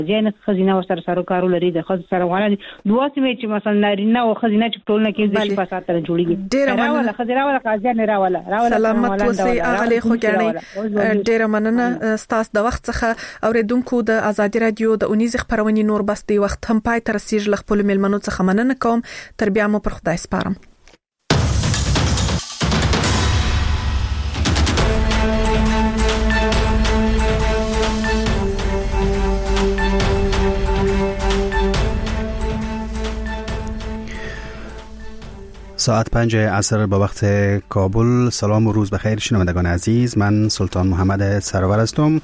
ځینې خزینه ورسره سروکارو لري د خزینه سره وانه دوه سمې چې مثلا نارینه او خزینه چې ټولنه کې د شي فساد تر جوړیږي راوله خزینه ولا قاضي نه راوله سلامت وسی اغلی خو ګڼي ډیر مننه ستاسو د وخت څخه اوریدونکو د ازادي رادیو د اونیز خبرونه نور بس دی وخت هم پای تر سیج لخپل ملمنو څخه مننه کوم تر بیا مو پر خدای سپارم. ساعت 5 عصر به وقت کابل. سلام و روز بخیر شنوندگان عزیز، من سلطان محمد سرور هستم.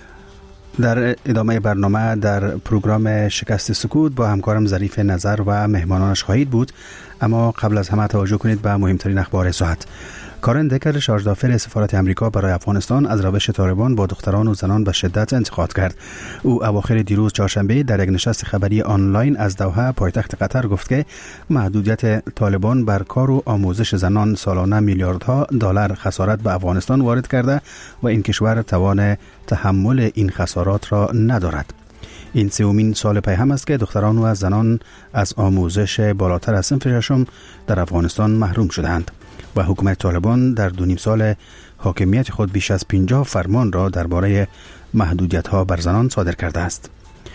در ادامه برنامه در پروگرام شکست سکوت با همکارم ظریف نظر و مهمانانش خواهید بود، اما قبل از همه توجه کنید به مهمترین اخبار ساعت. کارن دکر شارژدافر سفارت امریکا برای افغانستان از روش طالبان با دختران و زنان به شدت انتقاد کرد. او اواخر دیروز چهارشنبه در یک نشست خبری آنلاین از دوحه پایتخت قطر گفت که محدودیت طالبان بر کار و آموزش زنان سالانه میلیاردها دلار خسارت به افغانستان وارد کرده و این کشور توان تحمل این خسارات را ندارد. این سومین سال پیهم است که دختران و زنان از آموزش بالاتر از صنف ششم در افغانستان محروم شدند و حکومت طالبان در 2.5 سال حاکمیت خود بیش از 50 فرمان را درباره محدودیت‌ها بر زنان صادر کرده است.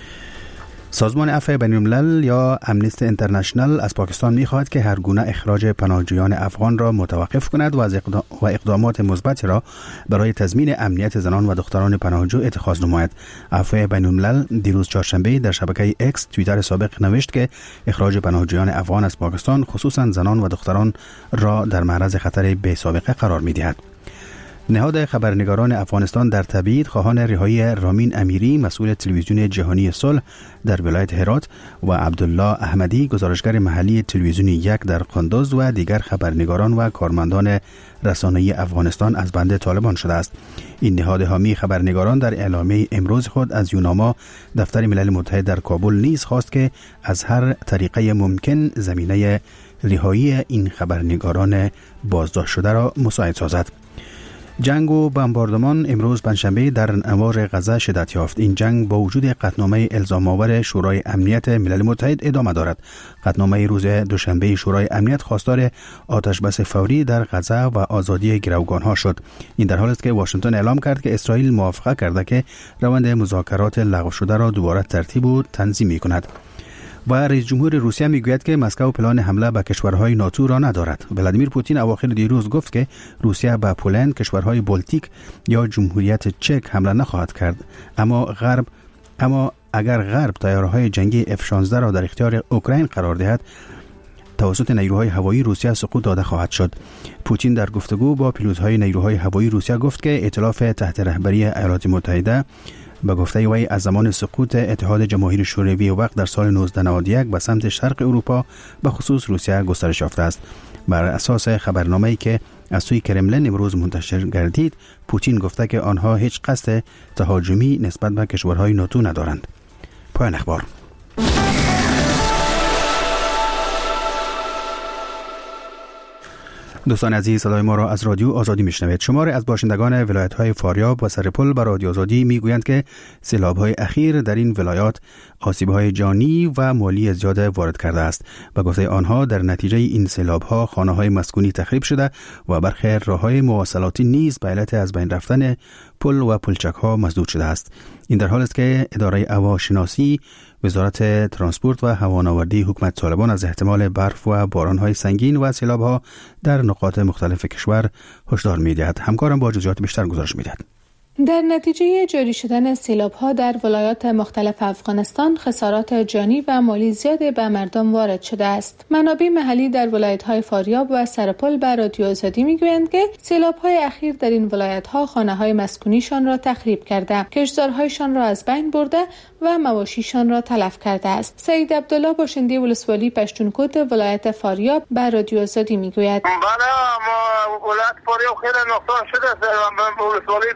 سازمان عفو بین‌الملل یا امنیستی اینترنشنال از پاکستان می‌خواهد که هر گونه اخراج پناهجویان افغان را متوقف کند و اقدامات مثبتی را برای تضمین امنیت زنان و دختران پناهجو اتخاذ نماید. عفو بین‌الملل دیروز چهارشنبه در شبکه ایکس توییتر سابق نوشت که اخراج پناهجویان افغان از پاکستان خصوصا زنان و دختران را در معرض خطر بی‌سابقه قرار می‌دهد. نهاد خبرنگاران افغانستان در تبعید خواهان رهایی رامین امیری مسئول تلویزیون جهانی صلح در ولایت هرات و عبدالله احمدی گزارشگر محلی تلویزیون 1 در قندوز و دیگر خبرنگاران و کارمندان رسانه‌ای افغانستان از بند طالبان شده است. این نهاد حامی خبرنگاران در اعلامیه امروز خود از یوناما دفتر ملل متحد در کابل نیز خواست که از هر طریقه ممکن زمینه رهایی این خبرنگاران بازداشت شده را مساعد سازد. جنگ و بمباردمان امروز پنجشنبه در انبار غزه شدت یافت. این جنگ با وجود قطعنامه الزام آور شورای امنیت ملل متحد ادامه دارد. قطعنامه روز دوشنبه شورای امنیت خواستار آتش بس فوری در غزه و آزادی گروگانها شد. این در حالی است که واشنگتن اعلام کرد که اسرائیل موافقت کرده که روند مذاکرات لغو شده را دوباره ترتیب و تنظیم کند. و رئیس جمهور روسیه میگوید که مسکو پلان حمله به کشورهای ناتو را ندارد. ولادیمیر پوتین اواخر دیروز گفت که روسیه به پولند، کشورهای بالتیک یا جمهوریت چک حمله نخواهد کرد، اما اگر غرب طیاره‌های جنگی F-16 را در اختیار اوکراین قرار دهد توسط نیروهای هوایی روسیه سقوط داده خواهد شد. پوتین در گفتگو با پیلوت‌های نیروهای هوایی روسیه گفت که ائتلاف تحت رهبری ایالات متحده به گفته وی از زمان سقوط اتحاد جماهیر شوروی وقت در سال 1991 به سمت شرق اروپا به خصوص روسیه گسترش یافته است. بر اساس خبرنامه‌ای که از سوی کرملین امروز منتشر گردید، پوتین گفته که آنها هیچ قصد تهاجمی نسبت به کشورهای ناتو ندارند. پایان اخبار. دوستان عزیز، صدای ما را از رادیو آزادی میشنوید. شماری از باشندگان ولایت‌های فاریاب و سرپل به رادیو آزادی میگویند که سیلاب‌های اخیر در این ولایات آسیب‌های جانی و مالی زیاد وارد کرده است. به گفته آنها در نتیجه این سیلاب‌ها خانه‌های مسکونی تخریب شده و برخی راه‌های مواصلاتی نیز به علت از بین رفتن پل و پلچک‌ها مسدود شده است. این در حالی است که اداره هواشناسی وزارت ترانسپورت و هوانوردی حکومت طالبان از احتمال برف و باران‌های سنگین و سیلاب‌ها در نقاط مختلف کشور هشدار می‌دهد. همکارم با جزئیات بیشتر گزارش می‌دهد. در نتیجه جاری شدن سیلاب‌ها در ولایات مختلف افغانستان خسارات جانی و مالی زیادی به مردم وارد شده است. منابع محلی در ولایت‌های فاریاب و سرپل به رادیو آزادی می‌گویند که سیلاب‌های اخیر در این ولایت‌ها خانه‌های مسکونیشان را تخریب کرده، کشتزارهایشان را از بین برده و مواشیشان را تلف کرده است. سید عبدالله باشنده ولسوالی پشتونکوت ولایت فاریاب به رادیو آزادی می‌گوید: بله، ما ولایت فاریاب خیلی نقصان شده است. ولسوالی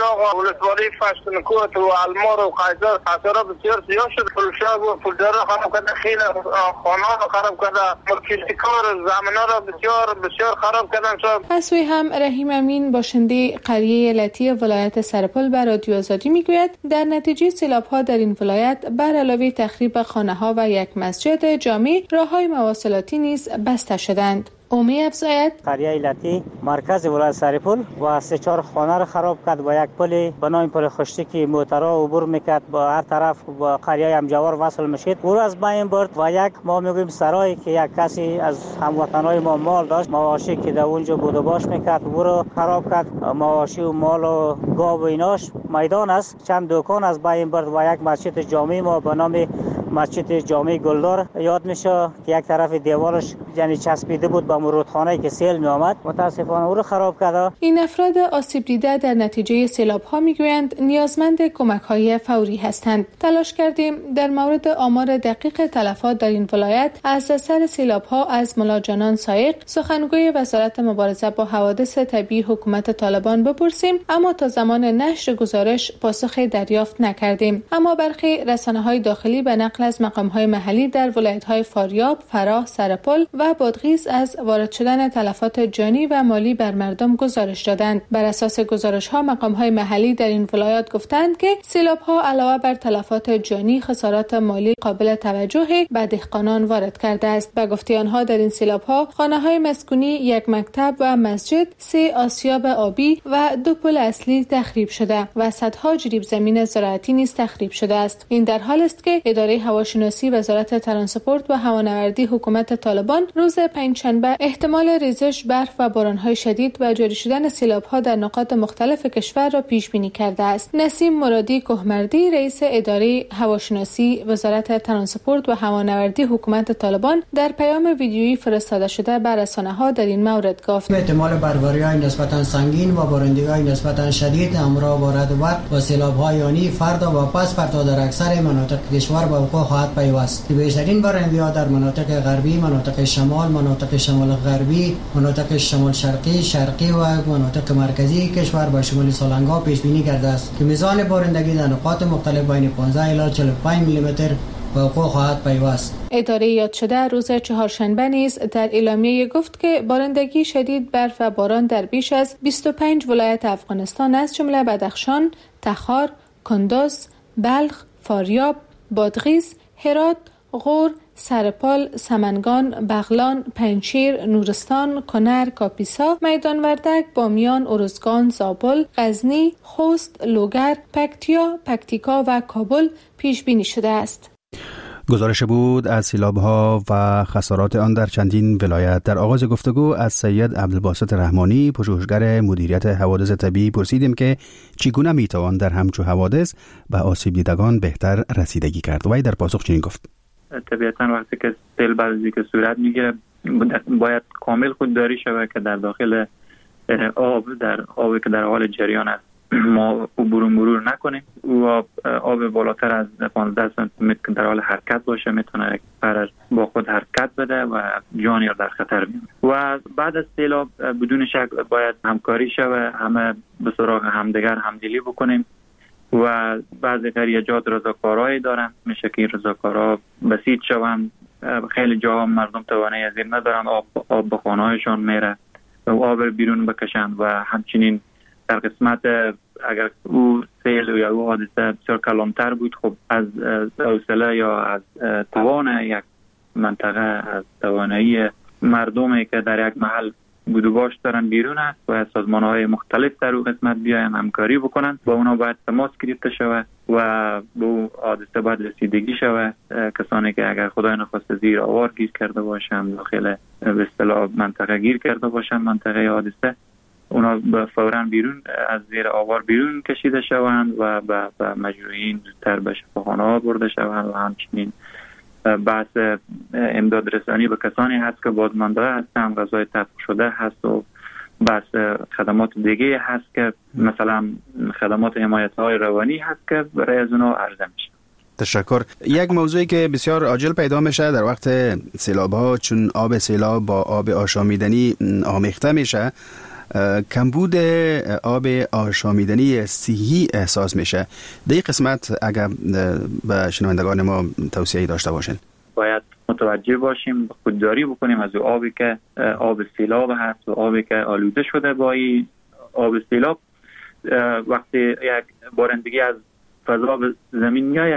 و ولسوالی فشتنکوت و المار و قیزار خسارات بسیار زیاد شد. فلشاگ و فلدار را خراب کرده، خیلی خانه را خراب کرده، مکشتکار زمینه را بسیار خراب کردن. از سوی هم رحیم امین باشنده قریه لطی ولایت سرپل به رادیو آزادی میگوید در نتیجه سیلاب‌ها در این ولایت بر علاوه تخریب خانه‌ها و یک مسجد جامع، راه‌های مواصلاتی نیز بسته شدند. اومی افزاید قریه لطی مرکز ولایت سرپل و 3-4 خانه را خراب کرد و یک پل به نام پل خشتی که موترها عبور میکرد با هر طرف با قریه همجوار وصل میشد او را از بین برد و یک ما میگویم سرایی که یک کسی از هموطنای ما مال داشت، مواشی که در اونجا بود و باش میکرد او را خراب کرد. مواشی و مال و گاو و ایناش میدان است، چند دکان از بین برد و یک مسجد جامع ما به نام مسجد جامع گلدار یاد میشه که یک طرف دیوارش یعنی چسبیده بود با رودخانه‌ای که سیل می آمد، متاسفانه او رو خراب کرد. این افراد آسیب دیده در نتیجه سیلاب‌ها میگویند نیازمند کمک‌های فوری هستند. تلاش کردیم در مورد آمار دقیق تلفات در این ولایت از اثر سیلاب‌ها از ملا جانان سایق، سخنگوی وزارت مبارزه با حوادث طبیعی حکومت طالبان بپرسیم، اما تا زمان نشر گزارش پاسخی دریافت نکردیم. اما برخی رسانه‌های داخلی به نقل از مقام‌های محلی در ولایت‌های فاریاب، فراه، سرپل و بادغیس از وارد شدن تلفات جانی و مالی بر مردم گزارش دادند. بر اساس گزارش‌ها مقام‌های محلی در این ولایات گفتند که سیلاب‌ها علاوه بر تلفات جانی، خسارات مالی قابل توجهی به دهقانان وارد کرده است. به گفته آنها در این سیلاب‌ها خانه‌های مسکونی، یک مکتب و مسجد، 3 آسیاب آبی و 2 پل اصلی تخریب شده و صدها جریب زمین زراعتی نیز تخریب شده است. این در حالی است که اداره هواشناسی وزارت ترانسپورت و هوانوردی حکومت طالبان روز پنجشنبه احتمال ریزش برف و باران‌های شدید و جاری شدن سیلاب‌ها در نقاط مختلف کشور را پیش بینی کرده است. نسیم مرادی کهمردی رئیس اداره هواشناسی وزارت ترانسپورت و هوانوردی حکومت طالبان در پیام ویدیویی فرستاده شده به رسانه‌ها در این مورد گفت: احتمال برفباری‌های نسبتاً سنگین و بارندگی‌های نسبتاً شدید همراه با رعد و برق و سیلاب‌های یعنی فردا و پس فردا در اکثر مناطق کشور به وقوع خواهد پیوست. بیشترین بارندگی‌ها در مناطق غربی، مناطق شمال، مناطق شمال غربی، مناطق شمال شرقی و مناطق مرکزی کشور به شمال سالنگا پیش بینی کرده است که میزان بارندگی در نقاط مختلف بین 15 الی 45 میلی متر به وقوع خواهد پیوست. اداره یاد شده روز چهارشنبه نیز در اعلامیه گفت که بارندگی شدید، برف و باران در بیش از 25 ولایت افغانستان از جمله بدخشان، تخار، کندوز، بلخ، فاریاب، بادغیس، هرات، غور، سرپل، سمنگان، بغلان، پنجشیر، نورستان، کنر، کاپیسا، میدان وردک، بامیان، ارزگان، زابل، غزنی، خوست، لوگر، پکتیکا و کابل پیش بینی شده است. گزارش بود از سیلاب‌ها و خسارات آن در چندین ولایت. در آغاز گفتگو از سید عبدالباسط رحمانی، پژوهشگر مدیریت حوادث طبیعی، پرسیدیم که چگونه میتوان در همچو حوادث به آسیب دیدگان بهتر رسیدگی کرد. و در پاسخ چنین گفت: طبیعتاً وقتی که سیل بعضی که صورت میگیره باید کامل خودداری شود که در داخل آبی که در حال جریان است ما مرور نکنیم. و آب بالاتر از 15 سانتی متر که در حال حرکت باشه میتونه پر با خود حرکت بده و جانی را در خطر بیاره. و بعد از سیلاب بدون شک باید همکاری شود، همه به سراغ همدیگر همدلی بکنیم و بعضی قریه‌جات رضاکارایی دارن، میشه که این رضاکارا بسیط شوند. خیلی جاها مردم توانایی از این ندارن، آب به خانه‌هایشان میره و آب بیرون بکشند. و همچنین در قسمت اگر او سیل یا او حادثه بسیار کلانتر بود، خب از حوصله یا از توان یک منطقه، از توانایی مردمی که در یک محل بود و باش دارن بیرون است و سازمان‌های مختلف در اون قسمت بیاین همکاری بکنن، با اونا باید تماس گرفته شود و به حادثه باید رسیدگی شود. کسانی که اگر خدای نخواسته زیر آوار گیر کرده باشن، داخل به اصطلاح منطقه گیر کرده باشن، منطقه حادثه، اونا فوراً بیرون از زیر آوار بیرون کشیده شوند و به مجروحین زودتر به شفاخانه‌ها برده شوند. و همچنین بحث امداد رسانی به کسانی هست که بازمانده هستند، غذای طبخ شده هست و بحث خدمات دیگه هست که مثلا خدمات حمایت‌های روانی هست که برای از اونها عرضه میشه. تشکر. یک موضوعی که بسیار عاجل پیدا میشه در وقت سیلاب‌ها، چون آب سیلاب با آب آشامیدنی آمیخته میشه کمبود آب آشامیدنی صحی احساس میشه. در این قسمت اگر به شنوندگان ما توصیه داشته باشین. باید متوجه باشیم، خودداری بکنیم از آبی که آب سیلاب هست و آبی که آلوده شده با آب سیلاب. وقتی یک بارندگی از فضا به زمین میاد